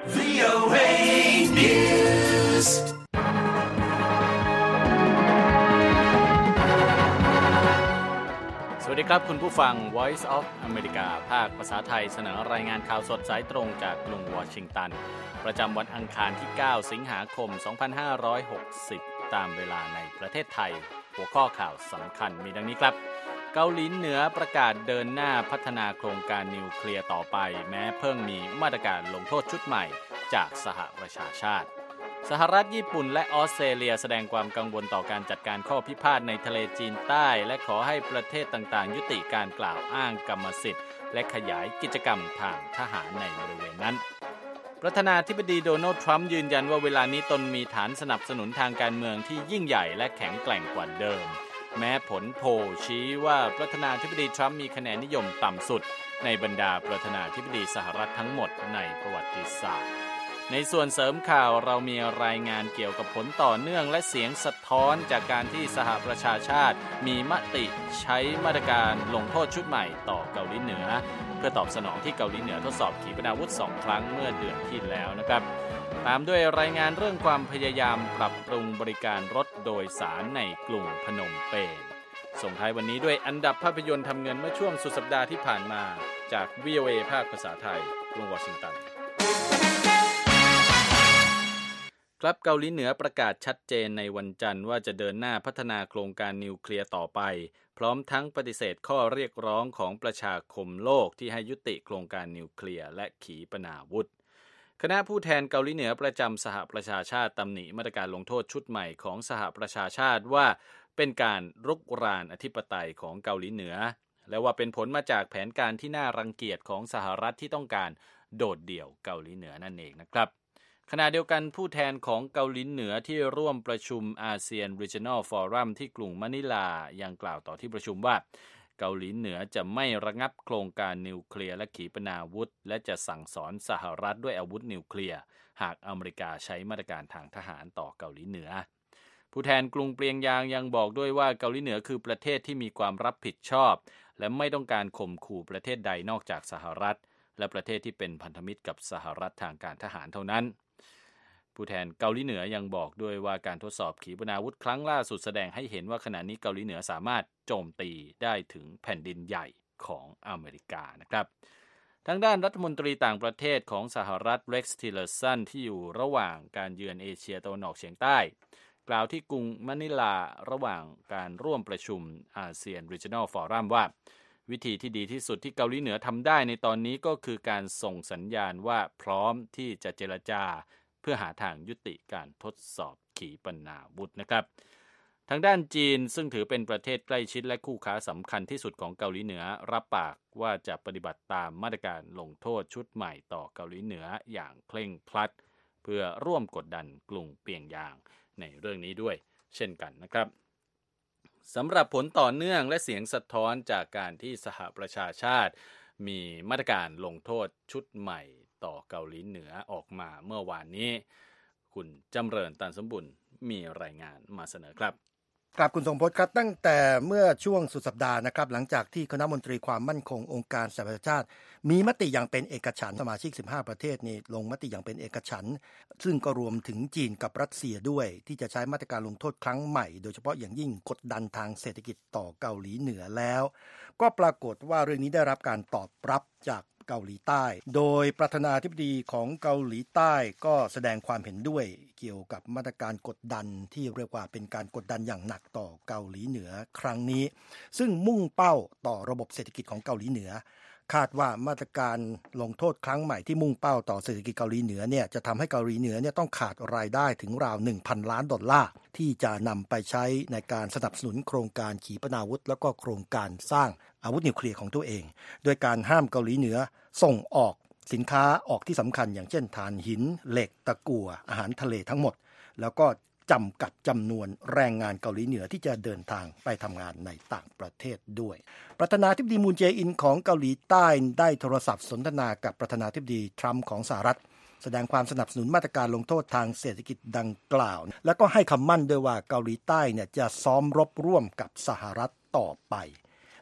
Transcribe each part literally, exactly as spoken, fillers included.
วี โอ เอ News สวัสดีครับคุณผู้ฟัง Voice of America ภาคภาษาไทยเสนอรายงานข่าวสดสายตรงจากกรุงวอชิงตันประจำวันอังคารที่เก้าสิงหาคมสองพันห้าร้อยหกสิบตามเวลาในประเทศไทยหัวข้อข่าวสำคัญมีดังนี้ครับเกาหลีเหนือประกาศเดินหน้าพัฒนาโครงการนิวเคลียร์ต่อไปแม้เพิ่งมีมาตรการลงโทษชุดใหม่จากสหประชาชาติสหรัฐญี่ปุ่นและออสเตรเลียแสดงความกังวลต่อการจัดการข้อพิพาทในทะเลจีนใต้และขอให้ประเทศต่างๆยุติการกล่าวอ้างกรรมสิทธิ์และขยายกิจกรรมทางทหารในบริเวณนั้นประธานาธิบดีโดนัลด์ทรัมป์ยืนยันว่าเวลานี้ตนมีฐานสนับสนุนทางการเมืองที่ยิ่งใหญ่และแข็งแกร่งกว่าเดิมแม้ผลโพลชี้ว่าประธานาธิบดีทรัมป์มีคะแนนนิยมต่ำสุดในบรรดาประธานาธิบดีสหรัฐทั้งหมดในประวัติศาสตร์ในส่วนเสริมข่าวเรามีรายงานเกี่ยวกับผลต่อเนื่องและเสียงสะท้อนจากการที่สหประชาชาติมีมติใช้มาตรการลงโทษชุดใหม่ต่อเกาหลีเหนือเพื่อตอบสนองที่เกาหลีเหนือทดสอบขีปนาวุธสองครั้งเมื่อเดือนที่แล้วนะครับตามด้วยรายงานเรื่องความพยายามปรับปรุงบริการรถโดยสารในกรุงพนมเปญส่งท้ายวันนี้ด้วยอันดับภาพยนตร์ทำเงินเมื่อช่วงสุดสัปดาห์ที่ผ่านมาจาก วี โอ เอ ภาคภาษาไทยกรุงวอชิงตันครับเกาหลีเหนือประกาศชัดเจนในวันจันทร์ว่าจะเดินหน้าพัฒนาโครงการนิวเคลียร์ต่อไปพร้อมทั้งปฏิเสธข้อเรียกร้องของประชาคมโลกที่ให้ยุติโครงการนิวเคลียร์และขีปนาวุธคณะผู้แทนเกาหลีเหนือประจำสหประชาชาติตำหนิมาตรการลงโทษชุดใหม่ของสหประชาชาติว่าเป็นการรุกรานอธิปไตยของเกาหลีเหนือและว่าเป็นผลมาจากแผนการที่น่ารังเกียจของสหรัฐที่ต้องการโดดเดี่ยวเกาหลีเหนือนั่นเองนะครับขณะเดียวกันผู้แทนของเกาหลีเหนือที่ร่วมประชุมอาเซียน Regional Forum ที่กรุงมะนิลายังกล่าวต่อที่ประชุมว่าเกาหลีเหนือจะไม่ระงับโครงการนิวเคลียร์และขีปนาวุธและจะสั่งสอนสหรัฐด้วยอาวุธนิวเคลียร์หากอเมริกาใช้มาตรการทางทหารต่อเกาหลีเหนือผู้แทนกรุงเปลียงยางยังบอกด้วยว่าเกาหลีเหนือคือประเทศที่มีความรับผิดชอบและไม่ต้องการข่มขู่ประเทศใดนอกจากสหรัฐและประเทศที่เป็นพันธมิตรกับสหรัฐทางการทหารเท่านั้นผู้แทนเกาหลีเหนือยังบอกด้วยว่าการทดสอบขีปนาวุธครั้งล่าสุดแสดงให้เห็นว่าขณะนี้เกาหลีเหนือสามารถโจมตีได้ถึงแผ่นดินใหญ่ของอเมริกานะครับทางด้านรัฐมนตรีต่างประเทศของสหรัฐเร็กซ์ทิเลอร์สันที่อยู่ระหว่างการเยือนเอเชียตะวันออกเฉียงใต้กล่าวที่กรุงมะนิลาระหว่างการร่วมประชุมอาเซียน Regional Forum ว่าวิธีที่ดีที่สุดที่เกาหลีเหนือทำได้ในตอนนี้ก็คือการส่งสัญญาณว่าพร้อมที่จะเจรจาเพื่อหาทางยุติการทดสอบขีปนาวุธนะครับทางด้านจีนซึ่งถือเป็นประเทศใกล้ชิดและคู่ค้าสำคัญที่สุดของเกาหลีเหนือรับปากว่าจะปฏิบัติตามมาตรการลงโทษชุดใหม่ต่อเกาหลีเหนืออย่างเคร่งครัดเพื่อร่วมกดดันกรุงเปียงยางในเรื่องนี้ด้วยเช่นกันนะครับสำหรับผลต่อเนื่องและเสียงสะท้อนจากการที่สหประชาชาติมีมาตรการลงโทษชุดใหม่ต่อเกาหลีเหนือออกมาเมื่อวานนี้คุณจำเริญตันสมบุญมีรายงานมาเสนอครับครับคุณทรงพจน์ครับตั้งแต่เมื่อสุดสัปดาห์สัปดาห์นะครับหลังจากที่คณะมนตรีความมั่นคงองค์การสหประชาชาติมีมติอย่างเป็นเอกฉันท์สมาชิกสิบห้าประเทศนี่ลงมติอย่างเป็นเอกฉันท์ซึ่งก็รวมถึงจีนกับรัสเซียด้วยที่จะใช้มาตรการลงโทษครั้งใหม่โดยเฉพาะอย่างยิ่งกดดันทางเศรษฐกิจต่อเกาหลีเหนือแล้วก็ปรากฏว่าเรื่องนี้ได้รับการตอบรับจากเกาหลีใต้โดยประธานาธิบดีของเกาหลีใต้ก็แสดงความเห็นด้วยเกี่ยวกับมาตรการกดดันที่เรียกว่าเป็นการกดดันอย่างหนักต่อเกาหลีเหนือครั้งนี้ซึ่งมุ่งเป้าต่อระบบเศรษฐกิจของเกาหลีเหนือคาดว่ามาตรการลงโทษครั้งใหม่ที่มุ่งเป้าต่อเศรษฐกิจเกาหลีเหนือเนี่ยจะทำให้เกาหลีเหนือเนี่ยต้องขาดรายได้ถึงราว หนึ่งพัน ล้านดอลลาร์ที่จะนำไปใช้ในการสนับสนุนโครงการขีปนาวุธแล้วก็โครงการสร้างอาวุธนิวเคลียร์ของตัวเองโดยการห้ามเกาหลีเหนือส่งออกสินค้าออกที่สำคัญอย่างเช่นถ่านหินเหล็กตะกั่วอาหารทะเลทั้งหมดแล้วก็จำกัดจำนวนแรงงานเกาหลีเหนือที่จะเดินทางไปทำงานในต่างประเทศด้วยประธานาธิบดีมูนเจอินของเกาหลีใต้ได้โทรศัพท์สนทนากับประธานาธิบดีทรัมป์ของสหรัฐแสดงความสนับสนุนมาตรการลงโทษทางเศรษฐกิจดังกล่าวแล้วก็ให้คำมั่นด้วยว่าเกาหลีใต้เนี่ยจะซ้อมรบร่วมกับสหรัฐต่อไป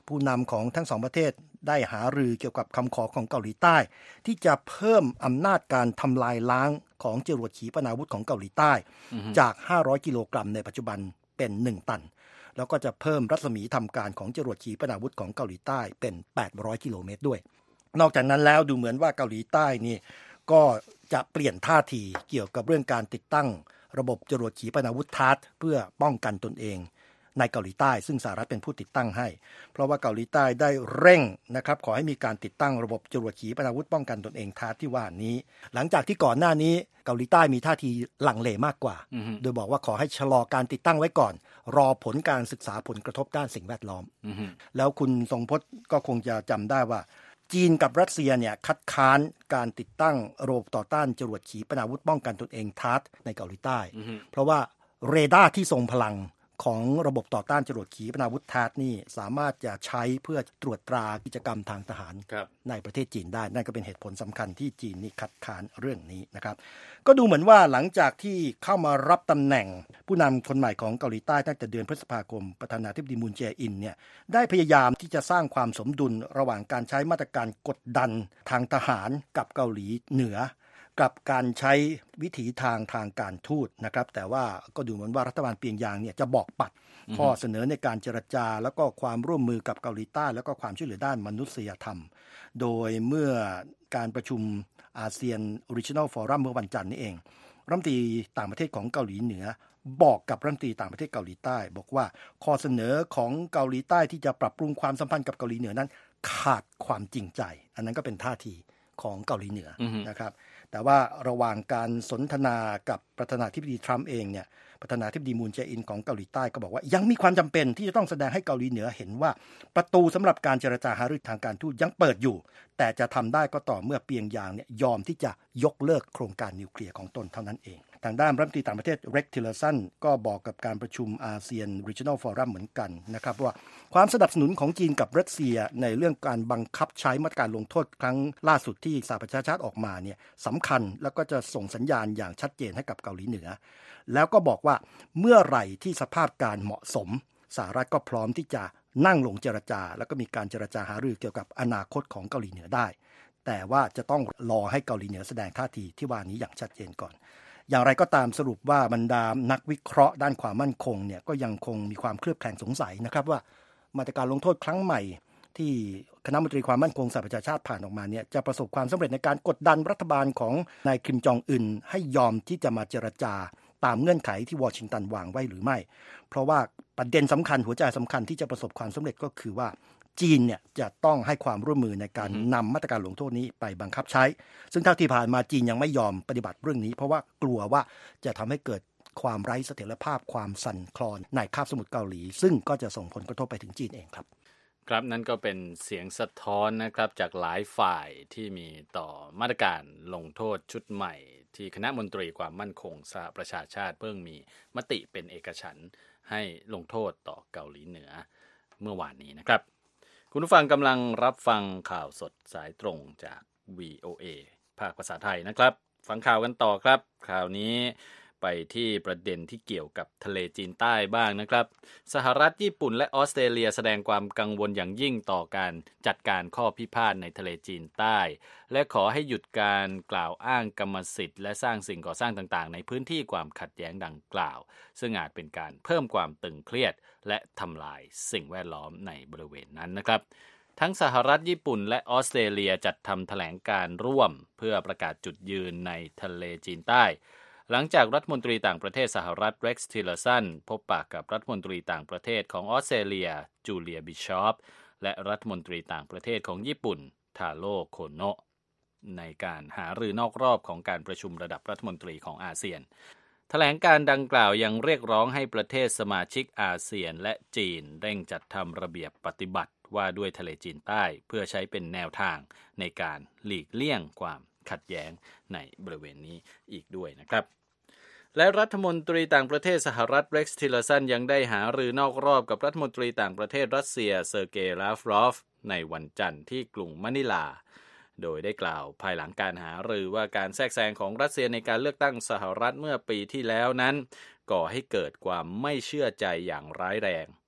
ผู้นำของทั้งสองประเทศได้หารือเกี่ยวกับคำขอของเกาหลีใต้ที่จะเพิ่มอำนาจการทำลายล้างของจรวดขีปนาวุธของเกาหลีใต้จากห้าร้อยกิโลกรัมในปัจจุบันเป็นหนึ่งตันแล้วก็จะเพิ่มรัศมีทำการของจรวดขีปนาวุธของเกาหลีใต้เป็นแปดร้อยกิโลเมตรด้วยนอกจากนั้นแล้วดูเหมือนว่าเกาหลีใต้นี่ก็จะเปลี่ยนท่าทีเกี่ยวกับเรื่องการติดตั้งระบบจรวดขีปนาวุธทาร์ทเพื่อป้องกันตนเองในเกาหลีใต้ซึ่งสหรัฐเป็นผู้ติดตั้งให้เพราะว่าเกาหลีใต้ได้เร่งนะครับขอให้มีการติดตั้งระบบจรวดขีปนาวุธป้องกันตนเองทาร์ทที่ว่านี้หลังจากที่ก่อนหน้านี้เกาหลีใต้มีท่าทีลังเลมากกว่า mm-hmm. โดยบอกว่าขอให้ชะลอการติดตั้งไว้ก่อนรอผลการศึกษาผลกระทบด้านสิ่งแวดล้อม mm-hmm. แล้วคุณทรงพจน์ก็คงจะจำได้ว่าจีนกับรัสเซียเนี่ยคัดค้านการติดตั้งระบบต่อต้านจรวดขีปนาวุธป้องกันตนเองทาร์ทในเกาหลีใต้ mm-hmm. เพราะว่าเรดาร์ที่ทรงพลังของระบบต่อต้านจรวดขีปนาวุธทาร์ทนี่สามารถจะใช้เพื่อตรวจตรากิจกรรมทางทหารในประเทศจีนได้นั่นก็เป็นเหตุผลสำคัญที่จีนนี่คัดค้านเรื่องนี้นะครับก็ดูเหมือนว่าหลังจากที่เข้ามารับตำแหน่งผู้นำคนใหม่ของเกาหลีใต้ตั้งแต่เดือนพฤษภาคมประธานาธิบดีมูนเจอินเนี่ยได้พยายามที่จะสร้างความสมดุลระหว่างการใช้มาตรการกดดันทางทหารกับเกาหลีเหนือกับการใช้วิถีทางทางการทูตนะครับแต่ว่าก็ดูเหมือนว่ารัฐบาลเปียงยางเนี่ยจะบอกปัดข้อเสนอในการเจรจาแล้วก็ความร่วมมือกับเกาหลีใต้แล้วก็ความช่วยเหลือด้านมนุษยธรรมโดยเมื่อการประชุมอาเซียน Regional Forum เมื่อวันจันทร์นี้เองรัฐมนตรีต่างประเทศของเกาหลีเหนือบอกกับรัฐมนตรีต่างประเทศเกาหลีใต้บอกว่าข้อเสนอของเกาหลีใต้ที่จะปรับปรุงความสัมพันธ์กับเกาหลีเหนือนั้นขาดความจริงใจอันนั้นก็เป็นท่าทีของเกาหลีเหนือ mm-hmm. นะครับแต่ว่าระหว่างการสนทนากับประธานาธิบดีทรัมป์เองเนี่ยประธานาธิบดีมูนเจอินของเกาหลีใต้ก็บอกว่ายังมีความจำเป็นที่จะต้องแสดงให้เกาหลีเหนือเห็นว่าประตูสำหรับการเจรจาหารือทางการทูตยังเปิดอยู่แต่จะทำได้ก็ต่อเมื่อเปียงยางเนี่ยยอมที่จะยกเลิกโครงการนิวเคลียร์ของตนเท่านั้นเองทางด้านรัฐมนตรีต่างประเทศเร็กทิลเลอร์สันก็บอกกับการประชุมอาเซียน Regional Forum เหมือนกันนะครับว่าความสนับสนุนของจีนกับรัสเซียในเรื่องการบังคับใช้มาตรการลงโทษครั้งล่าสุดที่สหประชาชาติออกมาเนี่ยสำคัญแล้วก็จะส่งสัญญาณอย่างชัดเจนให้กับเกาหลีเหนือแล้วก็บอกว่าเมื่อไหร่ที่สภาพการเหมาะสมสหรัฐก็พร้อมที่จะนั่งลงเจรจาแล้วก็มีการเจรจาหารือเกี่ยวกับอนาคตของเกาหลีเหนือได้แต่ว่าจะต้องรอให้เกาหลีเหนือแสดงท่าทีที่ว่านี้อย่างชัดเจนก่อนอย่างไรก็ตามสรุปว่าบรรดานักวิเคราะห์ด้านความมั่นคงเนี่ยก็ยังคงมีความเคลือบแคลงสงสัยนะครับว่ามาตรการลงโทษครั้งใหม่ที่คณะมนตรีความมั่นคงสหประชาชาติผ่านออกมาเนี่ยจะประสบความสำเร็จในการกดดันรัฐบาลของนายคิมจองอึนให้ยอมที่จะมาเจรจาตามเงื่อนไขที่วอชิงตันวางไว้หรือไม่เพราะว่าประเด็นสำคัญหัวใจสำคัญที่จะประสบความสำเร็จก็คือว่าจีนเนี่ยจะต้องให้ความร่วมมือในการนำมาตรการลงโทษนี้ไปบังคับใช้ซึ่งเท่าที่ผ่านมาจีนยังไม่ยอมปฏิบัติเรื่องนี้เพราะว่ากลัวว่าจะทำให้เกิดความไร้เสถียรภาพความสั่นคลอนในคาบสมุทรเกาหลีซึ่งก็จะส่งผลกระทบไปถึงจีนเองครับครับนั่นก็เป็นเสียงสะท้อนนะครับจากหลายฝ่ายที่มีต่อมาตรการลงโทษชุดใหม่ที่คณะมนตรีความมั่นคงสหประชาชาติเพิ่งมีมติเป็นเอกฉันท์ให้ลงโทษต่อเกาหลีเหนือเมื่อวานนี้นะครับคุณผู้ฟังกำลังรับฟังข่าวสดสายตรงจาก วี โอ เอ ภาคภาษาไทยนะครับฟังข่าวกันต่อครับข่าวนี้ไปที่ประเด็นที่เกี่ยวกับทะเลจีนใต้บ้างนะครับสหรัฐญี่ปุ่นและออสเตรเลียแสดงความกังวลอย่างยิ่งต่อการจัดการข้อพิพาทในทะเลจีนใต้และขอให้หยุดการกล่าวอ้างกรรมสิทธิ์และสร้างสิ่งก่อสร้างต่างๆในพื้นที่ความขัดแย้งดังกล่าวซึ่งอาจเป็นการเพิ่มความตึงเครียดและทำลายสิ่งแวดล้อมในบริเวณนั้นนะครับทั้งสหรัฐญี่ปุ่นและออสเตรเลียจัดทำแถลงการร่วมเพื่อประกาศจุดยืนในทะเลจีนใต้หลังจากรัฐมนตรีต่างประเทศสหรัฐเร็กซ์ทิลเลอร์สันพบปะกับรัฐมนตรีต่างประเทศของออสเตรเลียจูเลียบิชอปและรัฐมนตรีต่างประเทศของญี่ปุ่นทาโร่โคโนะในการหารือนอกรอบของการประชุมระดับรัฐมนตรีของอาเซียนแถลงการดังกล่าวยังเรียกร้องให้ประเทศสมาชิกอาเซียนและจีนเร่งจัดทำระเบียบปฏิบัติว่าด้วยทะเลจีนใต้เพื่อใช้เป็นแนวทางในการหลีกเลี่ยงความขัดแย้งในบริเวณนี้อีกด้วยนะครับและรัฐมนตรีต่างประเทศสหรัฐเร็กซ์ทิลเลอร์สันยังได้หารือนอกรอบกับรัฐมนตรีต่างประเทศรัสเซียเซอร์เกย์ลาฟรอฟในวันจันทร์ที่กรุงมะนิลาโดยได้กล่าวภายหลังการหารือว่าการแทรกแซงของรัสเซียในการเลือกตั้งสหรัฐเมื่อปีที่แล้วนั้นก่อให้เกิดความไม่เชื่อใจอย่างร้ายแรง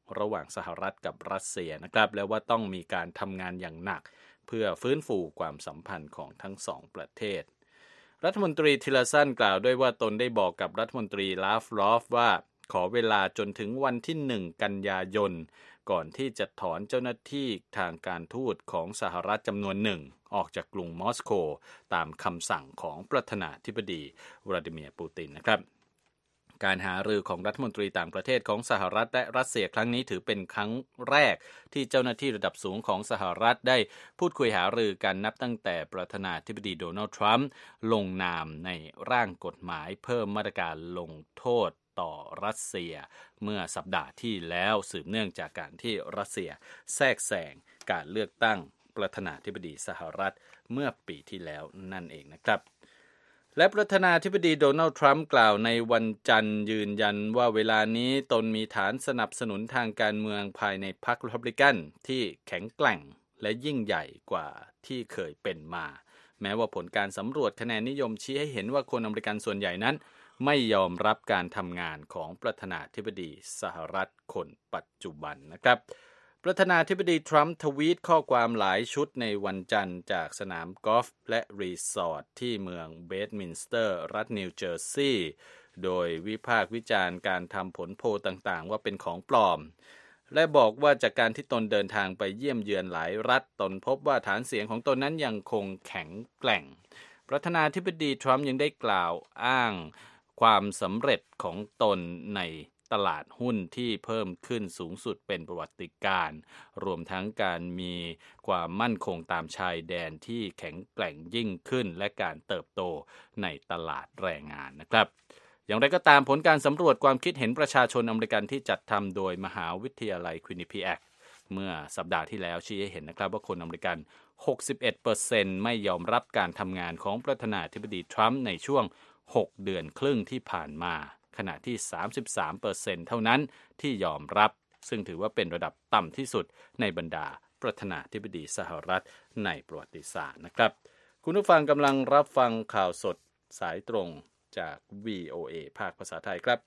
ระหว่างสหรัฐกับรัสเซียนะครับและว่าต้องมีการทำงานอย่างหนักเพื่อฟื้นฟูความสัมพันธ์ของทั้งสองประเทศรัฐมนตรีทิลสันกล่าวด้วยว่าตนได้บอกกับรัฐมนตรีลาฟรอฟว่าขอเวลาจนถึงวันที่หนึ่งกันยายนก่อนที่จะถอนเจ้าหน้าที่ทางการทูตของสหรัฐจำนวนหนึ่งออกจากกรุงมอสโกตามคำสั่งของประธานาธิบดีวลาดิเมียร์ปูตินนะครับการหารือของรัฐมนตรีต่างประเทศของสหรัฐและรัสเซียครั้งนี้ถือเป็นครั้งแรกที่เจ้าหน้าที่ระดับสูงของสหรัฐได้พูดคุยหารือกันนับตั้งแต่ประธานาธิบดีโดนัลด์ทรัมป์ลงนามในร่างกฎหมายเพิ่มมาตรการลงโทษต่อรัสเซียเมื่อสัปดาห์ที่แล้วสืบเนื่องจากการที่รัสเซียแทรกแซงการเลือกตั้งประธานาธิบดีสหรัฐเมื่อปีที่แล้วนั่นเองนะครับและประธานาธิบดีโดนัลด์ทรัมป์กล่าวในวันจันทร์ยืนยันว่าเวลานี้ตนมีฐานสนับสนุนทางการเมืองภายในพรรครีพับลิกันที่แข็งแกร่งและยิ่งใหญ่กว่าที่เคยเป็นมาแม้ว่าผลการสำรวจคะแนนนิยมชี้ให้เห็นว่าคนอเมริกันส่วนใหญ่นั้นไม่ยอมรับการทำงานของประธานาธิบดีสหรัฐคนปัจจุบันนะครับประธานาธิบดีทรัมป์ทวีตข้อความหลายชุดในวันจันทร์จากสนามกอล์ฟและรีสอร์ทที่เมืองเบธมินสเตอร์รัฐนิวเจอร์ซีย์โดยวิพากษ์วิจารณ์การทำผลโพลต่างๆว่าเป็นของปลอมและบอกว่าจากการที่ตนเดินทางไปเยี่ยมเยือนหลายรัฐตนพบว่าฐานเสียงของตนนั้นยังคงแข็งแกร่งประธานาธิบดีทรัมป์ยังได้กล่าวอ้างความสำเร็จของตนในตลาดหุ้นที่เพิ่มขึ้นสูงสุดเป็นประวัติการณ์รวมทั้งการมีความมั่นคงตามชายแดนที่แข็งแกร่งยิ่งขึ้นและการเติบโตในตลาดแรงงานนะครับอย่างไรก็ตามผลการสำรวจความคิดเห็นประชาชนอเมริกันที่จัดทำโดยมหาวิทยาลัยควินนิเปียกเมื่อสัปดาห์ที่แล้วชี้ให้เห็นนะครับว่าคนอเมริกัน หกสิบเอ็ดเปอร์เซ็นต์ ไม่ยอมรับการทำงานของประธานาธิบดีทรัมป์ในช่วงหกเดือนครึ่งที่ผ่านมาขณะที่ สามสิบสามเปอร์เซ็นต์ เท่านั้นที่ยอมรับซึ่งถือว่าเป็นระดับต่ำที่สุดในบรรดาประธานาธิบดีสหรัฐในประวัติศาสตร์นะครับคุณผู้ฟังกำลังรับฟังข่าวสดสายตรงจาก วี โอ เอ ภาคภาษาไทยครับ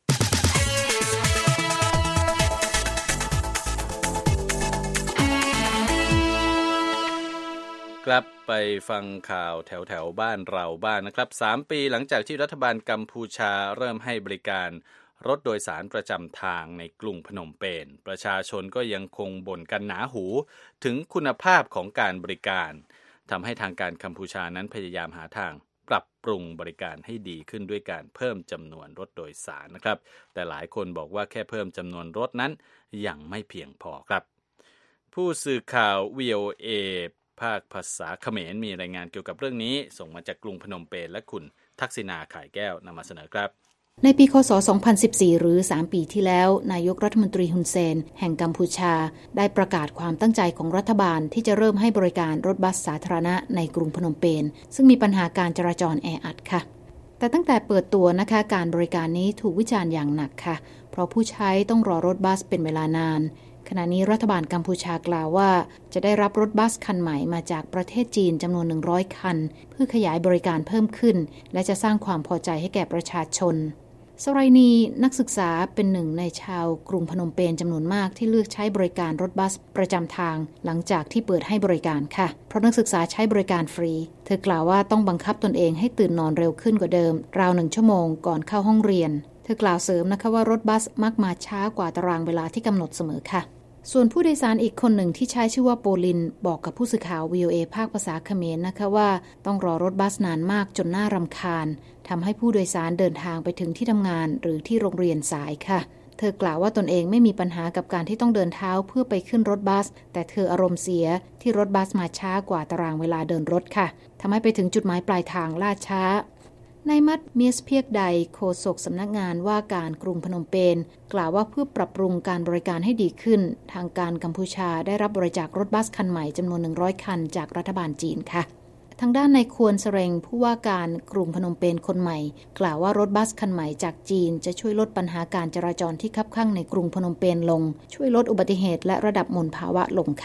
กลับไปฟังข่าวแถวแถวบ้านเราบ้างนะครับสามปีหลังจากที่รัฐบาลกัมพูชาเริ่มให้บริการรถโดยสารประจำทางในกรุงพนมเปญประชาชนก็ยังคงบ่นกันหนาหูถึงคุณภาพของการบริการทำให้ทางการกัมพูชานั้นพยายามหาทางปรับปรุงบริการให้ดีขึ้นด้วยการเพิ่มจำนวนรถโดยสารนะครับแต่หลายคนบอกว่าแค่เพิ่มจำนวนรถนั้นยังไม่เพียงพอครับผู้สื่อข่าว วี โอ เอ ภาคภาษาเขมรมีรายงานเกี่ยวกับเรื่องนี้ส่งมาจากกรุงพนมเปญและคุณทักษิณาข่ายแก้วนำมาเสนอครับในปีคศสองพันสิบสี่หรือสามปีที่แล้วนายกรัฐมนตรีฮุนเซนแห่งกัมพูชาได้ประกาศความตั้งใจของรัฐบาลที่จะเริ่มให้บริการรถบัสสาธารณะในกรุงพนมเปญซึ่งมีปัญหาการจราจรแออัดค่ะแต่ตั้งแต่เปิดตัวนะคะการบริการนี้ถูกวิจารณ์อย่างหนักค่ะเพราะผู้ใช้ต้องรอรถบัสเป็นเวลานานขณะนี้รัฐบาลกัมพูชากล่าวว่าจะได้รับรถบัสคันใหม่มาจากประเทศจีนจำนวนหนึ่งร้อยคันเพื่อขยายบริการเพิ่มขึ้นและจะสร้างความพอใจให้แก่ประชาชนสไรนีนักศึกษาเป็นหนึ่งในชาวกรุงพนมเปญจำนวนมากที่เลือกใช้บริการรถบัสประจำทางหลังจากที่เปิดให้บริการค่ะเพราะนักศึกษาใช้บริการฟรีเธอกล่าวว่าต้องบังคับตนเองให้ตื่นนอนเร็วขึ้นกว่าเดิมราวหนึ่งชั่วโมงก่อนเข้าห้องเรียนเธอกล่าวเสริมนะคะว่ารถบัสมักมาช้ากว่าตารางเวลาที่กำหนดเสมอค่ะส่วนผู้โดยสารอีกคนหนึ่งที่ใช้ชื่อว่าโปลินบอกกับผู้สื่อข่าว วี โอ เอ ภาคภาษาเขมรนะคะว่าต้องรอรถบัสนานมากจนน่ารำคาญทำให้ผู้โดยสารเดินทางไปถึงที่ทำงานหรือที่โรงเรียนสายค่ะเธอกล่าวว่าตนเองไม่มีปัญหากับการที่ต้องเดินเท้าเพื่อไปขึ้นรถบัสแต่เธออารมณ์เสียที่รถบัสมาช้ากว่าตารางเวลาเดินรถค่ะทำให้ไปถึงจุดหมายปลายทางล่าช้านายมัดเมียสเพียกใดโฆษกสำนักงานว่าการกรุงพนมเปญกล่าวว่าเพื่อปรับปรุงการบริการให้ดีขึ้นทางการกัมพูชาได้รับบริจาครถบัสคันใหม่จำนวนหนึ่งร้อยคันจากรัฐบาลจีนค่ะทางด้านนายควรเสรงผู้ว่าการกรุงพนมเปญคนใหม่กล่าวว่ารถบัสคันใหม่จากจีนจะช่วยลดปัญหาการจราจรที่คับคั่งในกรุงพนมเปญลงช่วยลดอุบัติเหตุและระดับมลภาวะลงค่ะ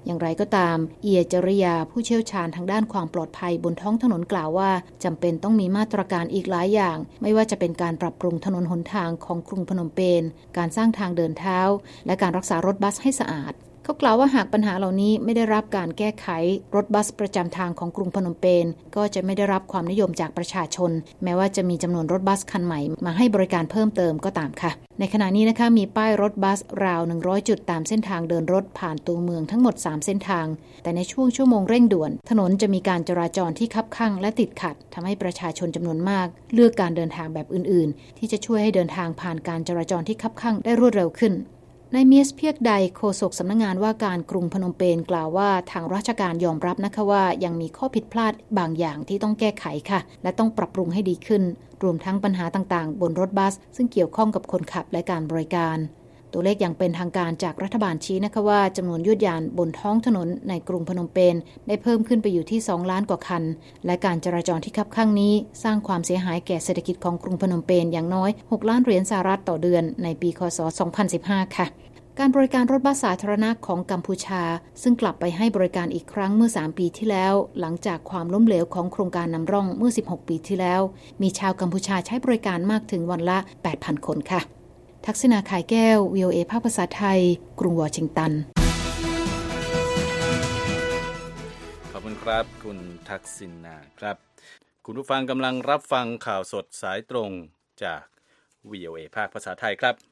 อย่างไรก็ตามเอียจริยาผู้เชี่ยวชาญทางด้านความปลอดภัยบนท้องถนนกล่าวว่าจำเป็นต้องมีมาตรการอีกหลายอย่างไม่ว่าจะเป็นการปรับปรุงถนนหนทางของกรุงพนมเปญการสร้างทางเดินเท้าและการรักษารถบัสให้สะอาดเขากล่าวว่าหากปัญหาเหล่านี้ไม่ได้รับการแก้ไขรถบัสประจำทางของกรุงพนมเปญก็จะไม่ได้รับความนิยมจากประชาชนแม้ว่าจะมีจำนวนรถบัสคันใหม่มาให้บริการเพิ่มเติมก็ตามค่ะในขณะนี้นะคะมีป้ายรถบัสราวหนึ่งร้อยจุดตามเส้นทางเดินรถผ่านตัวเมืองทั้งหมดสามเส้นทางแต่ในช่วงชั่วโมงเร่งด่วนถนนจะมีการจราจรที่คับคั่งและติดขัดทำให้ประชาชนจำนวนมากเลือกการเดินทางแบบอื่นๆที่จะช่วยให้เดินทางผ่านการจราจรที่คับคั่งได้รวดเร็วขึ้นนายเมียสเพียกไดโฆษกสำนักงานว่าการกรุงพนมเปญกล่าวว่าทางราชการยอมรับนะคะว่ายังมีข้อผิดพลาดบางอย่างที่ต้องแก้ไขค่ะและต้องปรับปรุงให้ดีขึ้นรวมทั้งปัญหาต่างๆบนรถบัสซึ่งเกี่ยวข้องกับคนขับและการบริการตัวเลขอย่างเป็นทางการจากรัฐบาลชี้นะคะว่าจำนวนยวดยานบนท้องถนนในกรุงพนมเปญได้เพิ่มขึ้นไปอยู่ที่สองล้านกว่าคันและการจราจรที่คับคั่งนี้สร้างความเสียหายแก่เศรษฐกิจของกรุงพนมเปญอย่างน้อยหกล้านเหรียญสหรัฐต่อเดือนในปีค.ศ. สองพันสิบห้าค่ะการบริการรถบัสสาธารณะของกัมพูชาซึ่งกลับไปให้บริการอีกครั้งเมื่อสามปีที่แล้วหลังจากความล้มเหลวของโครงการนำร่องเมื่อสิบหกปีที่แล้วมีชาวกัมพูชาใช้บริการมากถึงวันละ แปดพัน คนค่ะทักษิณา ขายแก้ว วี โอ เอ ภาคภาษาไทยกรุงวอชิงตันขอบคุณครับคุณทักษิณาครับคุณผู้ฟังกำลังรับฟังข่าวสดสายตรงจาก วี โอ เอ ภาคภาษาไทยครับ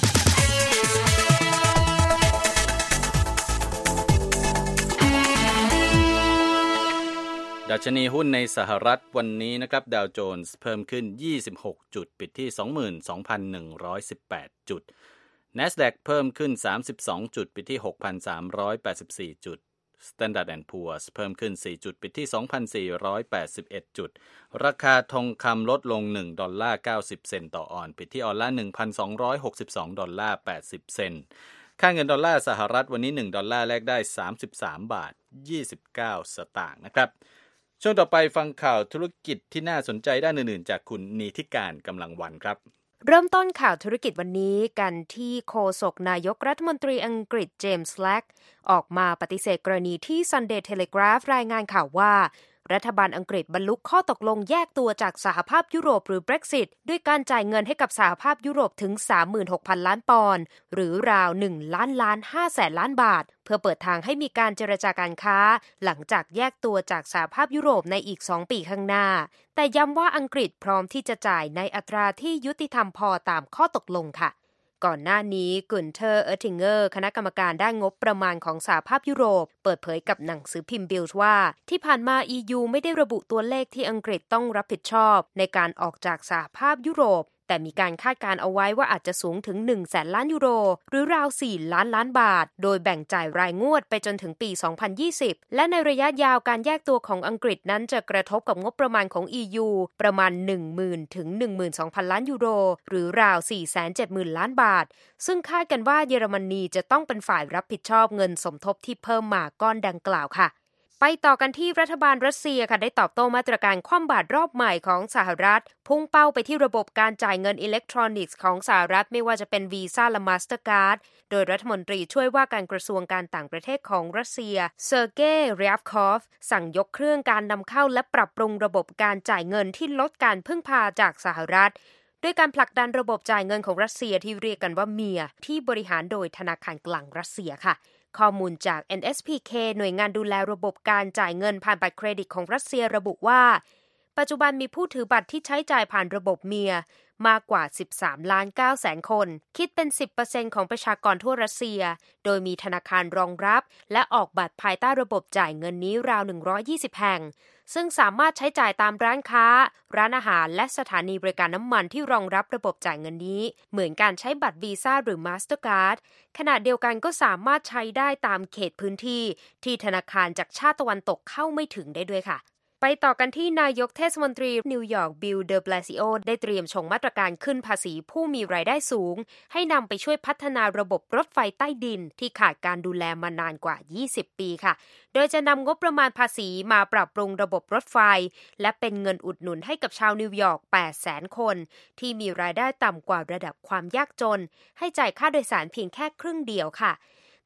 ดัชนีหุ้นในสหรัฐวันนี้นะครับดาวโจนส์เพิ่มขึ้นยี่สิบหกจุดปิดที่ สองหมื่นสองพันหนึ่งร้อยสิบแปด จุด NASDAQ เพิ่มขึ้นสามสิบสองจุดปิดที่ หกพันสามร้อยแปดสิบสี่ จุด Standard แอนด์ Poor's เพิ่มขึ้นสี่จุดปิดที่ สองพันสี่ร้อยแปดสิบเอ็ด จุดราคาทองคำลดลงหนึ่งดอลลาร์เก้าสิบเซนต์ต่อออนซ์ปิดที่ออนละ หนึ่งพันสองร้อยหกสิบสองดอลลาร์แปดสิบเซนต์ค่าเงินดอลลาร์สหรัฐวันนี้หนึ่งดอลลาร์แลกได้สามสิบสามบาทยี่สิบเก้าสตางค์นะครับช่วงต่อไปฟังข่าวธุรกิจที่น่าสนใจด้านอื่นๆจากคุณนีธิการกำลังวันครับเริ่มต้นข่าวธุรกิจวันนี้กันที่โฆษกนายกรัฐมนตรีอังกฤษเจมส์แล็กออกมาปฏิเสธกรณีที่ Sunday Telegraph รายงานข่าวว่ารัฐบาลอังกฤษบรรลุข้อตกลงแยกตัวจากสหภาพยุโรปหรือ Brexit ด้วยการจ่ายเงินให้กับสหภาพยุโรปถึง สามหมื่นหกพัน ล้านปอนด์หรือราวหนึ่งล้านล้านห้าแสนล้านบาทเพื่อเปิดทางให้มีการเจรจาการค้าหลังจากแยกตัวจากสหภาพยุโรปในอีกสองปีข้างหน้าแต่ย้ำว่าอังกฤษพร้อมที่จะจ่ายในอัตราที่ยุติธรรมพอตามข้อตกลงค่ะก่อนหน้านี้กุนเทอร์ เออร์ทิงเกอร์คณะกรรมการด้านงบประมาณของสหภาพยุโรปเปิดเผยกับหนังสือพิมพ์บิลส์ว่าที่ผ่านมา อี ยู ไม่ได้ระบุตัวเลขที่อังกฤษต้องรับผิดชอบในการออกจากสหภาพยุโรปแต่มีการคาดการเอาไว้ว่าอาจจะสูงถึงหนึ่งแสนล้านยูโรหรือราวสี่ล้านล้านบาทโดยแบ่งจ่ายรายงวดไปจนถึงปีสองพันยี่สิบและในระยะยาวการแยกตัวของอังกฤษนั้นจะกระทบกับงบประมาณของ อี ยู ประมาณ หนึ่งหมื่น ถึง หนึ่งหมื่นสองพัน ล้านยูโรหรือราว สี่แสนเจ็ดหมื่น ล้านบาทซึ่งคาดกันว่าเยอรมนีจะต้องเป็นฝ่ายรับผิดชอบเงินสมทบที่เพิ่มมาก้อนดังกล่าวค่ะไปต่อกันที่รัฐบาลรัสเซียค่ะได้ตอบโต้มาตรการคว่ำบาตรรอบใหม่ของสหรัฐพุ่งเป้าไปที่ระบบการจ่ายเงินอิเล็กทรอนิกส์ของสหรัฐไม่ว่าจะเป็นวีซ่าและมาสเตอร์การ์ดโดยรัฐมนตรีช่วยว่าการกระทรวงการต่างประเทศของรัสเซียเซอร์เกย์ เรียฟคอฟสั่งยกเครื่องการนำเข้าและปรับปรุงระบบการจ่ายเงินที่ลดการพึ่งพาจากสหรัฐด้วยการผลักดันระบบจ่ายเงินของรัสเซียที่เรียกกันว่าเมียที่บริหารโดยธนาคารกลางรัสเซียค่ะข้อมูลจาก เอ็น เอส พี เค หน่วยงานดูแลระบบการจ่ายเงินผ่านบัตรเครดิตของรัสเซียระบุว่าปัจจุบันมีผู้ถือบัตรที่ใช้จ่ายผ่านระบบเมียมากกว่าสิบสามล้านเก้าแสนคนคิดเป็น สิบเปอร์เซ็นต์ ของประชากรทั่วรัสเซียโดยมีธนาคารรองรับและออกบัตรภายใต้ระบบจ่ายเงินนี้ราวหนึ่งร้อยยี่สิบแห่งซึ่งสามารถใช้จ่ายตามร้านค้าร้านอาหารและสถานีบริการน้ำมันที่รองรับระบบจ่ายเงินนี้เหมือนการใช้บัตรวีซ่าหรือมาสเตอร์การ์ดขณะเดียวกันก็สามารถใช้ได้ตามเขตพื้นที่ที่ธนาคารจากชาติตะวันตกเข้าไม่ถึงได้ด้วยค่ะไปต่อกันที่นายกเทศมนตรีนิวยอร์กบิลเดอแบลซิโอได้เตรียมชงมาตรการขึ้นภาษีผู้มีรายได้สูงให้นำไปช่วยพัฒนาระบบรถไฟใต้ดินที่ขาดการดูแลมานานกว่ายี่สิบปีค่ะโดยจะนำงบประมาณภาษีมาปรับปรุงระบบรถไฟและเป็นเงินอุดหนุนให้กับชาวนิวยอร์ก แปดแสน คนที่มีรายได้ต่ำกว่าระดับความยากจนให้จ่ายค่าโดยสารเพียงแค่ครึ่งเดียวค่ะ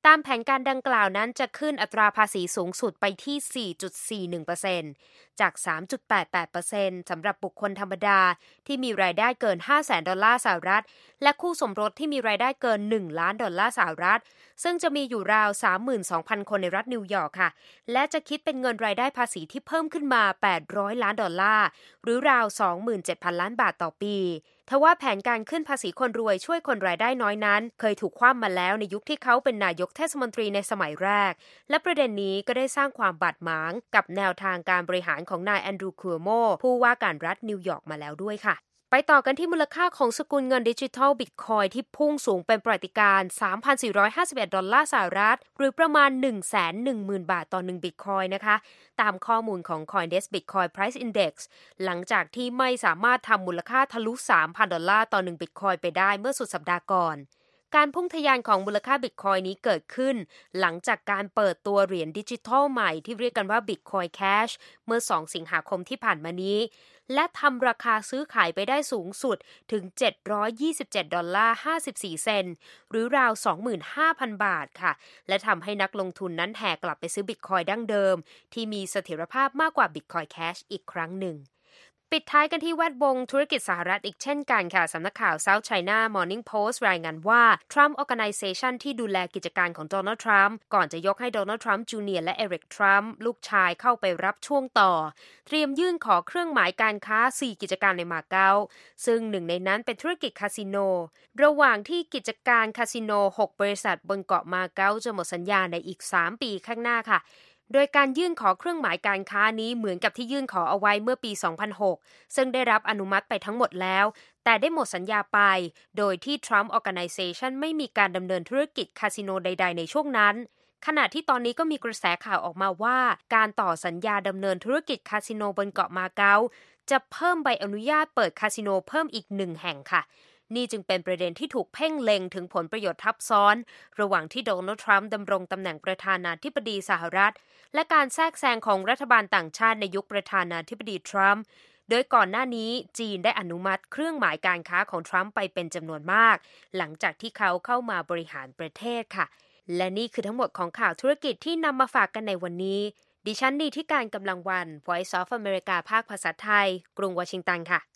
ตามแผนการดังกล่าวนั้นจะขึ้นอัตราภาษีสูงสุดไปที่ สี่จุดสี่หนึ่งเปอร์เซ็นต์ จาก สามจุดแปดแปดเปอร์เซ็นต์ สำหรับบุคคลธรรมดาที่มีรายได้เกิน ห้าแสน ดอลลาร์สหรัฐและคู่สมรสที่มีรายได้เกิน หนึ่ง ล้านดอลลาร์สหรัฐซึ่งจะมีอยู่ราว สามหมื่นสองพัน คนในรัฐนิวยอร์กค่ะและจะคิดเป็นเงินรายได้ภาษีที่เพิ่มขึ้นมา แปดร้อย ล้านดอลลาร์หรือราว สองหมื่นเจ็ดพัน ล้านบาทต่อปีทว่าแผนการขึ้นภาษีคนรวยช่วยคนรายได้น้อยนั้นเคยถูกคว่ำมาแล้วในยุคที่เขาเป็นนายกเทศมนตรีในสมัยแรกและประเด็นนี้ก็ได้สร้างความบาดหมางกับแนวทางการบริหารของนายแอนดรูว์ คัวโมผู้ว่าการรัฐนิวยอร์กมาแล้วด้วยค่ะไปต่อกันที่มูลค่าของสกุลเงินดิจิทัลบิตคอยน์ที่พุ่งสูงเป็นประวัติการณ์ สามพันสี่ร้อยห้าสิบเอ็ด ดอลลาร์สหรัฐหรือประมาณ หนึ่งแสนหนึ่งหมื่น บาทต่อหนึ่งบิตคอยน์นะคะตามข้อมูลของ CoinDesk Bitcoin Price Index หลังจากที่ไม่สามารถทำมูลค่าทะลุ สามพัน ดอลลาร์ต่อหนึ่งบิตคอยน์ไปได้เมื่อสุดสัปดาห์ก่อนการพุ่งทะยานของมูลค่าบิตคอยน์นี้เกิดขึ้นหลังจากการเปิดตัวเหรียญดิจิทัลใหม่ที่เรียกกันว่า Bitcoin Cash เมื่อสองสิงหาคมที่ผ่านมานี้และทำราคาซื้อขายไปได้สูงสุดถึงเจ็ดร้อยยี่สิบเจ็ดดอลลาร์ห้าสิบสี่เซนต์หรือราว สองหมื่นห้าพัน บาทค่ะและทำให้นักลงทุนนั้นแห่กลับไปซื้อบิตคอยน์ดั้งเดิมที่มีเสถียรภาพมากกว่า Bitcoin Cash อีกครั้งหนึ่งปิดท้ายกันที่แวดวงธุรกิจสหรัฐอีกเช่นกันค่ะสำนักข่าว South China Morning Post รายงานว่า Trump Organization ที่ดูแลกิจการของโดนัลด์ทรัมป์ก่อนจะยกให้โดนัลด์ทรัมป์จูเนียร์และเอริกทรัมป์ลูกชายเข้าไปรับช่วงต่อเตรียมยื่นขอเครื่องหมายการค้าสี่กิจการในมาเก๊าซึ่งหนึ่งในนั้นเป็นธุรกิจคาสิโนระหว่างที่กิจการคาสิโนหกบริษัทบนเกาะมาเก๊าจะหมดสัญญาในอีกสามปีข้างหน้าค่ะโดยการยื่นขอเครื่องหมายการค้านี้เหมือนกับที่ยื่นขอเอาไว้เมื่อปี สองพันหก ซึ่งได้รับอนุมัติไปทั้งหมดแล้วแต่ได้หมดสัญญาไปโดยที่ Trump Organization ไม่มีการดำเนินธุรกิจคาสิโนใดๆในช่วงนั้นขณะที่ตอนนี้ก็มีกระแสข่าวออกมาว่าการต่อสัญญาดำเนินธุรกิจคาสิโนบนเกาะมาเก๊าจะเพิ่มใบอนุญาตเปิดคาสิโนเพิ่มอีกหนึ่งแห่งค่ะนี่จึงเป็นประเด็นที่ถูกเพ่งเล็งถึงผลประโยชน์ทับซ้อนระหว่างที่โดนัลด์ทรัมป์ดำรงตำแหน่งประธานาธิบดีสหรัฐและการแทรกแซงของรัฐบาลต่างชาติในยุคประธานาธิบดีทรัมป์โดยก่อนหน้านี้จีนได้อนุมัติเครื่องหมายการค้าของทรัมป์ไปเป็นจำนวนมากหลังจากที่เขาเข้ามาบริหารประเทศค่ะและนี่คือทั้งหมดของข่าวธุรกิจที่นำมาฝากกันในวันนี้ดิฉันนีที่การกำลังวัน Voice of America ภาคภาษาไทยกรุงวอชิงตันค่ะ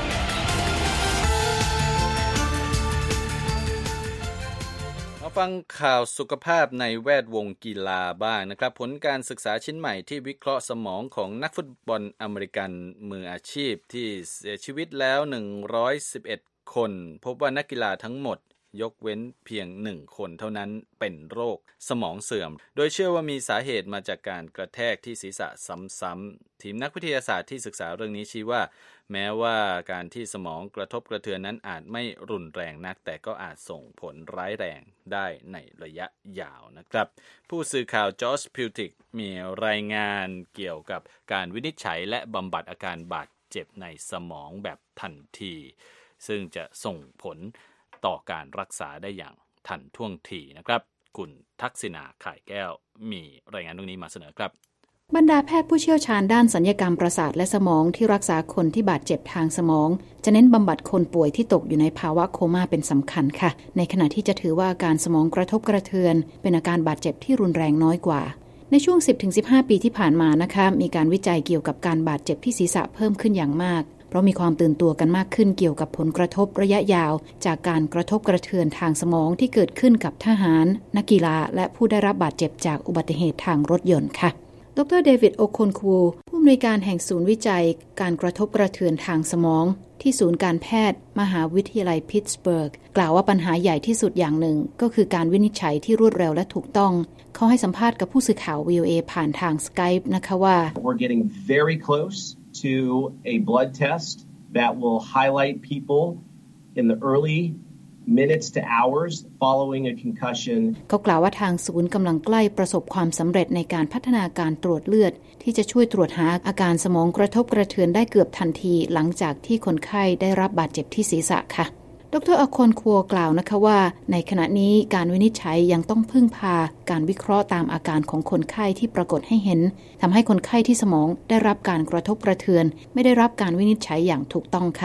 มาฟังข่าวสุขภาพในแวดวงกีฬาบ้างนะครับผลการศึกษาชิ้นใหม่ที่วิเคราะห์สมองของนักฟุตบอลอเมริกันมืออาชีพที่เสียชีวิตแล้วหนึ่งร้อยสิบเอ็ดคนพบว่านักกีฬาทั้งหมดยกเว้นเพียงหนึ่งคนเท่านั้นเป็นโรคสมองเสื่อมโดยเชื่อว่ามีสาเหตุมาจากการกระแทกที่ศีรษะซ้ำๆทีมนักวิทยาศาสตร์ที่ศึกษาเรื่องนี้ชี้ว่าแม้ว่าการที่สมองกระทบกระเทือนนั้นอาจไม่รุนแรงนักแต่ก็อาจส่งผลร้ายแรงได้ในระยะยาวนะครับผู้สื่อข่าวจอร์จพิวติกมีรายงานเกี่ยวกับการวินิจฉัยและบำบัดอาการบาดเจ็บในสมองแบบทันทีซึ่งจะส่งผลต่อการรักษาได้อย่างทันท่วงทีนะครับคุณทักษิณาข่ายแก้วมีรายงานตรงนี้มาเสนอครับบรรดาแพทย์ผู้เชี่ยวชาญด้านศัลยกรรมประสาทและสมองที่รักษาคนที่บาดเจ็บทางสมองจะเน้นบำบัดคนป่วยที่ตกอยู่ในภาวะโคม่าเป็นสำคัญค่ะในขณะที่จะถือว่าอาการสมองกระทบกระเทือนเป็นอาการบาดเจ็บที่รุนแรงน้อยกว่าในช่วง สิบถึงสิบห้า ปีที่ผ่านมานะคะมีการวิจัยเกี่ยวกับการบาดเจ็บที่ศีรษะเพิ่มขึ้นอย่างมากเพราะมีความตื่นตัวกันมากขึ้นเกี่ยวกับผลกระทบระยะยาวจากการกระทบกระเทือนทางสมองที่เกิดขึ้นกับทหารนักกีฬาและผู้ได้รับบาดเจ็บจากอุบัติเหตุทางรถยนต์ค่ะดรเดวิดโอคอนคัวผู้อำนวยการแห่งศูนย์วิจัยการกระทบกระเทือนทางสมองที่ศูนย์การแพทย์มหาวิทยาลัยพิตต์สเบิร์กกล่าวว่าปัญหาใหญ่ที่สุดอย่างหนึ่งก็คือการวินิจฉัยที่รวดเร็วและถูกต้องเขาให้สัมภาษณ์กับผู้สื่อข่าว วี โอ เอ ผ่านทาง Skype นะคะว่า We're getting very close to a blood test that will highlight people in the early minutes to hours following a concussion เขากล่าวว่าทางศูนย์กำลังใกล้ประสบความสำเร็จในการพัฒนาการตรวจเลือดที่จะช่วยตรวจหาอาการสมองกระทบกระเทือนได้เกือบทันทีหลังจากที่คนไข้ได้รับบาดเจ็บที่ศีรษะค่ะดรอคอนคัวกล่าวนะคะว่าในขณะนี้การวินิจฉัยยังต้องพึ่งพาการวิเคราะห์ตามอาการของคนไข้ที่ปรากฏให้เห็นทำให้คนไข้ที่สมองได้รับการกระทบกระเทือนไม่ได้รับการวินิจฉัยอย่างถูกต้องค่ะ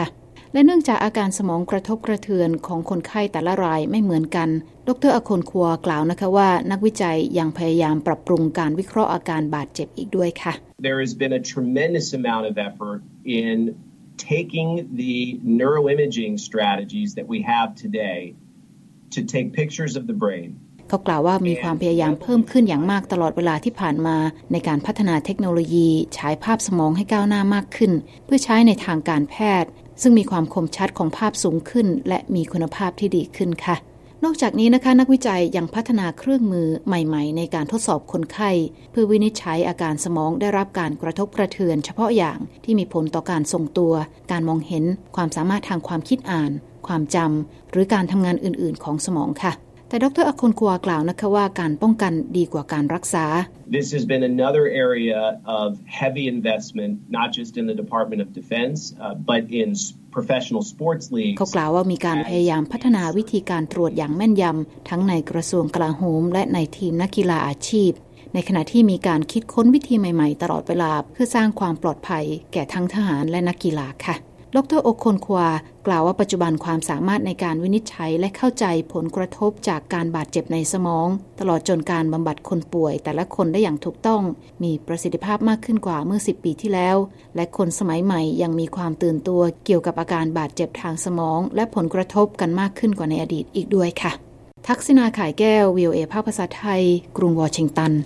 และเนื่องจากอาการสมองกระทบกระเทือนของคนไข้แต่ละรายไม่เหมือนกันดร.อโคนคัวกล่าวนะคะว่านักวิจัยยังพยายามปรับปรุงการวิเคราะห์อาการบาดเจ็บอีกด้วยค่ะ There has been a tremendous amount of effort in taking the neuroimaging strategies that we have today to take pictures of the brain เขากล่าวว่ามีความพยายามเพิ่มขึ้นอย่างมากตลอดเวลาที่ผ่านมาในการพัฒนาเทคโนโลยีฉายภาพสมองให้ก้าวหน้ามากขึ้นเพื่อใช้ในทางการแพทย์ซึ่งมีความคมชัดของภาพสูงขึ้นและมีคุณภาพที่ดีขึ้นค่ะนอกจากนี้นะคะนักวิจัยยังพัฒนาเครื่องมือใหม่ๆในการทดสอบคนไข้เพื่อวินิจฉัยอาการสมองได้รับการกระทบกระเทือนเฉพาะอย่างที่มีผลต่อการทรงตัวการมองเห็นความสามารถทางความคิดอ่านความจำหรือการทำงานอื่นๆของสมองค่ะแต่ดร.อโคนคัวกล่าวนะคะว่าการป้องกันดีกว่าการรักษา This has been another area of heavy investment not just in the Department of Defense uh, but in professional sports leagues เขากล่าวว่ามีการพยายามพัฒนาวิธีการตรวจอย่างแม่นยำทั้งในกระทรวงกลาโหมและในทีมนักกีฬาอาชีพในขณะที่มีการคิดค้นวิธีใหม่ๆตลอดเวลาเพื่อสร้างความปลอดภัยแก่ทั้งทหารและนักกีฬาค่ะดร.โอโคนคัวกล่าวว่าปัจจุบันความสามารถในการวินิจฉัยและเข้าใจผลกระทบจากการบาดเจ็บในสมองตลอดจนการบำบัดคนป่วยแต่ละคนได้อย่างถูกต้องมีประสิทธิภาพมากขึ้นกว่าเมื่อสิบปีที่แล้วและคนสมัยใหม่ยังมีความตื่นตัวเกี่ยวกับอาการบาดเจ็บทางสมองและผลกระทบกันมากขึ้นกว่าในอดีตอีกด้วยค่ะทักษิณาข่ายแก้ว วี โอ เอ ภาคภาษาไทยกรุงวอชิงตัน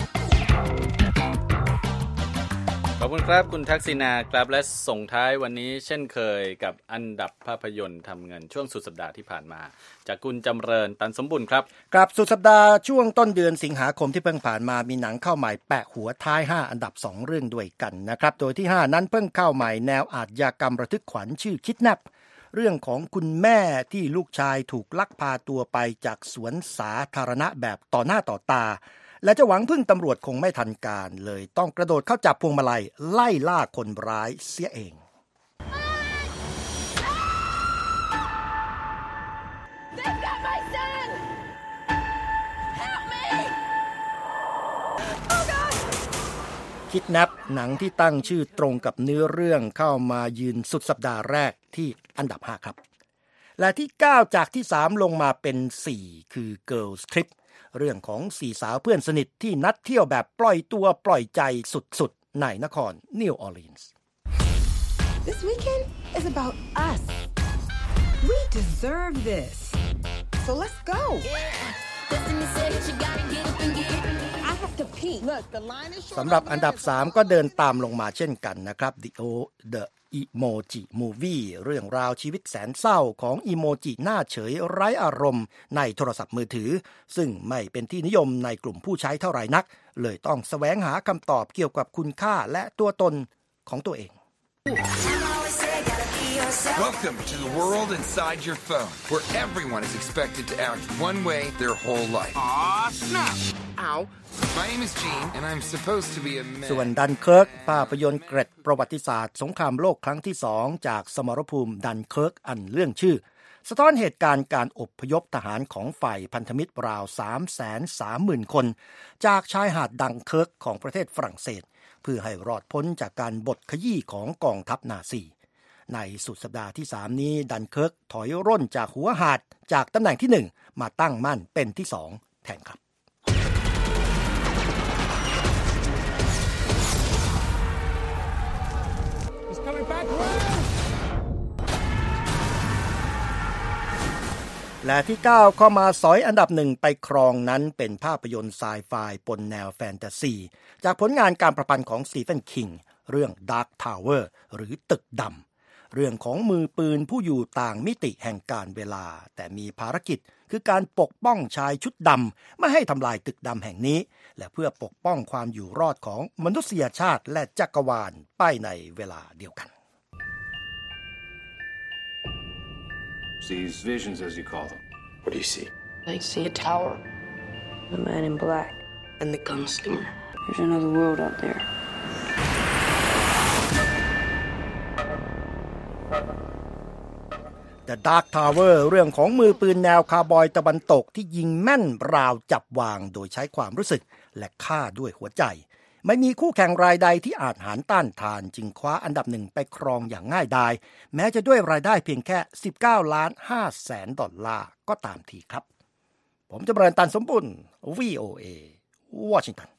ขอบคุณครับคุณทักษิณาครับและส่งท้ายวันนี้เช่นเคยกับอันดับภาพยนตร์ทำเงินช่วงสุดสัปดาห์ที่ผ่านมาจากคุณจำเริญตันสมบุญครับครับสุดสัปดาห์ช่วงต้นเดือนสิงหาคมที่เพิ่งผ่านมามีหนังเข้าใหม่แปะหัวท้ายห้าอันดับสองเรื่องด้วยกันนะครับโดยที่ห้านั้นเพิ่งเข้าใหม่แนวอาชญากรรมระทึกขวัญชื่อคิดแนปเรื่องของคุณแม่ที่ลูกชายถูกลักพาตัวไปจากสวนสาธารณะแบบต่อหน้าต่อตาและจะหวังพึ่งตำรวจคงไม่ทันการเลยต้องกระโดดเข้าจับพวงมาลัยไล่ล่าคนร้ายเสียเอง คิดแนปหนังที่ตั้งชื่อตรงกับเนื้อเรื่องเข้ามายืนสุดสัปดาห์แรกที่อันดับห้าครับและที่เก้าจากที่สามลงมาเป็นสี่คือ Girls Tripเรื่องของสี่สาวเพื่อนสนิทที่นัดเที่ยวแบบปล่อยตัวปล่อยใจสุดๆในนครนิวออร์ลีนส์ This weekend is about us. We deserve this. So let's go. I have to pee. Look, the line is short. สำหรับอันดับสามก็เดินตามลงมาเช่นกันนะครับ The O The Emoji Movie เรื่องราวชีวิตแสนเศร้าของอีโมจิหน้าเฉยไร้อารมณ์ในโทรศัพท์มือถือซึ่งไม่เป็นที่นิยมในกลุ่มผู้ใช้เท่าไหร่นักเลยต้องแสวงหาคำตอบเกี่ยวกับคุณค่าและตัวตนของตัวเอง Welcome to the world inside your phone, where everyone is expected to act one way their whole life. Aw, snap! Ow. My name is Gene, and I'm supposed to be a man. ส่วนดันเคิร์กภาพยนตร์เกร็ดประวัติศาสตร์สงครามโลกครั้งที่สองจากสมรภูมิดันเคิร์กอันเรื่องชื่อสะท้อนเหตุการณ์การอพยพทหารของฝ่ายพันธมิตรราว สามแสนสามหมื่น คนจากชายหาดดันเคิร์กของประเทศฝรั่งเศสเพื่อให้รอดพ้นจากการบดขยี้ของกองทัพนาซีในสุดสัปดาห์ที่สามนี้ดันเคิร์กถอยร่นจากหัวหาดจากตำแหน่งที่หนึ่งมาตั้งมั่นเป็นที่สองแทนครับและที่เก้าเข้ามาสอยอันดับหนึ่งไปครองนั้นเป็นภาพยนตร์ไซไฟปนแนวแฟนตาซีจากผลงานการประพันธ์ของสตีเฟนคิงเรื่อง Dark Tower หรือตึกดำเรื่องของมือปืนผู้อยู่ต่างมิติแห่งการเวลาแต่มีภารกิจคือการปกป้องชายชุดดำไม่ให้ทำลายตึกดำแห่งนี้และเพื่อปกป้องความอยู่รอดของมนุษยชาติและจักรวาลไปในเวลาเดียวกัน These visions, as you call them. What do you see? I see a tower, the man in black, and the gunslinger. There's another world out there. The Dark Tower เรื่องของมือปืนแนวคาวบอยตะวันตกที่ยิงแม่นราวจับวางโดยใช้ความรู้สึกและฆ่าด้วยหัวใจไม่มีคู่แข่งรายใดที่อาจหาญต้านทานจึงคว้าอันดับหนึ่งไปครองอย่างง่ายดายแม้จะด้วยรายได้เพียงแค่สิบเก้าล้านห้าแสนดอลลาร์ก็ตามทีครับผมจำเริญตันสมบุญ วี โอ เอ วอชิงตัน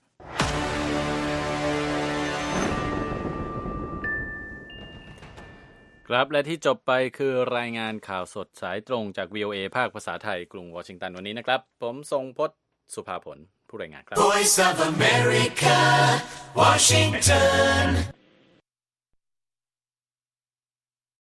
ครับและที่จบไปคือรายงานข่าวสดสายตรงจาก วี โอ เอ ภาคภาษาไทยกรุงวอชิงตันวันนี้นะครับผมทรงพจน์สุภาผลผู้รายงานครับ Voice of America Washington